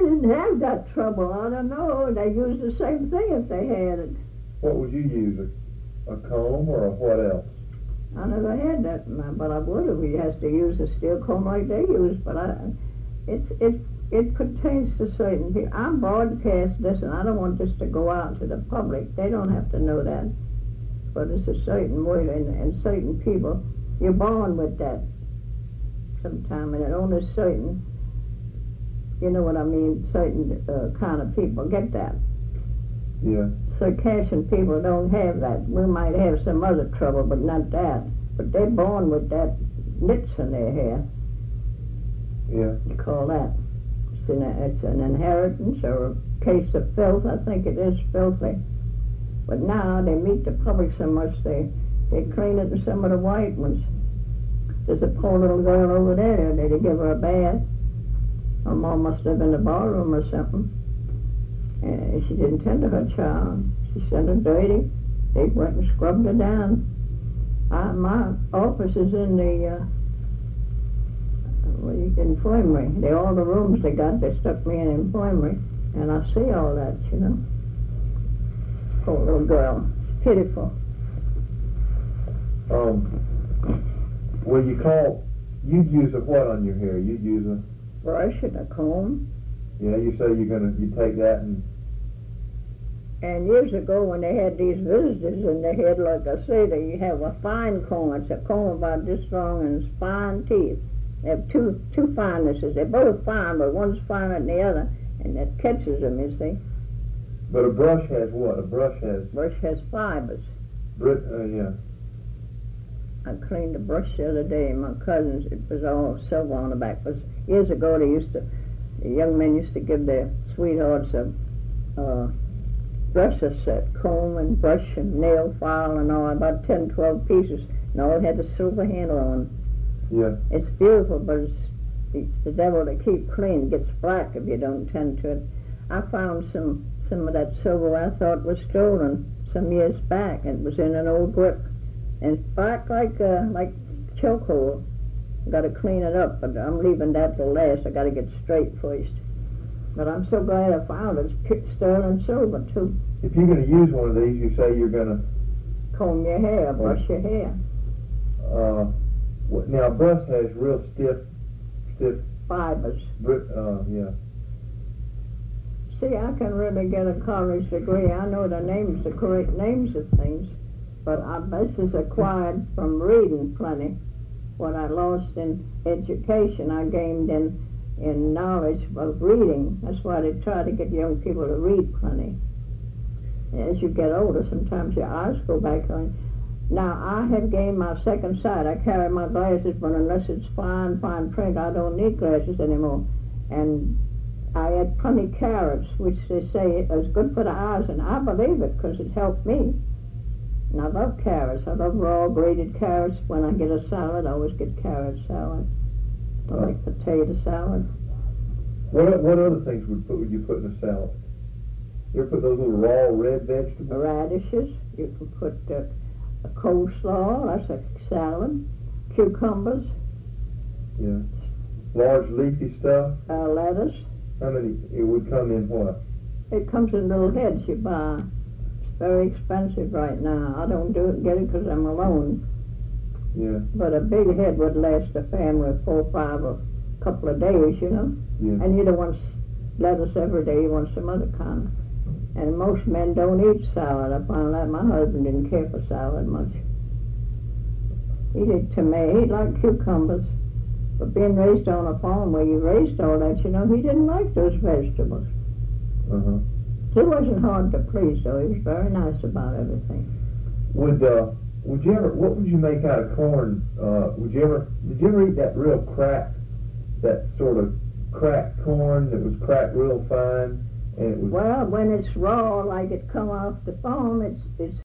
didn't have that trouble. I don't know. They used the same thing if they had it. What would you use? A comb or a what else? I never had that, but I would if he has to use a steel comb like they use. But it pertains to certain people. I'm broadcast this, and I don't want this to go out to the public. They don't have to know that. But it's a certain way, and certain people, you're born with that sometime, and it only certain, you know what I mean, certain kind of people get that. Yeah. Circassian people don't have that. We might have some other trouble, but not that. But they're born with that nits in their hair. Yeah. You call that. It's an inheritance or a case of filth. I think it is filthy. But now they meet the public so much they clean it to some of the white ones. There's a poor little girl over there. They give her a bath. Her mom must live in the ballroom or something. And she didn't tend to her child. She sent her dirty. They went and scrubbed her down. My office is in the infirmary. All the rooms they got, they stuck me in the infirmary. And I see all that, you know. Poor little girl. It's pitiful. Well, you'd use a what on your hair? You'd use a Brush and a comb. Yeah, you say you take that And years ago when they had these visitors and they had, like I say, they have a fine comb. It's a comb about this strong and it's fine teeth. They have two finenesses. They're both fine, but one's finer than the other, and that catches them, you see. But a brush has what? A brush has fibers. Yeah. I cleaned the brush the other day, and my cousins, it was all silver on the back. But years ago, the young men used to give their sweethearts a brusher set, comb and brush and nail file and all, about 10, 12 pieces, and all had a silver handle on. Yeah. It's beautiful, but it's the devil to keep clean. It gets black if you don't tend to it. I found some of that silver I thought was stolen some years back. It was in an old grip, and it's black like charcoal. Got to clean it up, but I'm leaving that till last. I got to get straight first. But I'm so glad I found it. It's sterling silver too. If you're going to use one of these, you say you're going to comb your hair, brush your hair. Now, a brush has real stiff fibers. Yeah. See, I can really get a college degree. I know the names, the correct names of things, but this is acquired from reading plenty. What I lost in education, I gained in knowledge of reading. That's why they try to get young people to read plenty. As you get older, sometimes your eyes go back on. Now, I have gained my second sight. I carry my glasses, but unless it's fine print, I don't need glasses anymore. And I had plenty carrots, which they say is good for the eyes, and I believe it because it helped me. And I love carrots. I love raw grated carrots. When I get a salad, I always get carrot salad. I like potato salad. What other things would you put in a salad? You ever put those little raw red vegetables? Radishes. You can put a coleslaw. That's a salad. Cucumbers. Yeah. Large leafy stuff. Lettuce. How many? It would come in what? It comes in little heads you buy. It's very expensive right now. I don't get it because I'm alone. Yeah. But a big head would last a family of 4 or 5 or a couple of days, you know. Yeah. And you don't want lettuce every day. You want some other kind. And most men don't eat salad. I found out my husband didn't care for salad much. He did tomato. He liked cucumbers. But being raised on a farm where you raised all that, you know, he didn't like those vegetables. Uh-huh. He wasn't hard to please, though. He was very nice about everything. Would you ever? What would you make out of corn? Did you ever eat that real cracked, that sort of cracked corn that was cracked real fine, and it was? Well, when it's raw, like it come off the farm, it's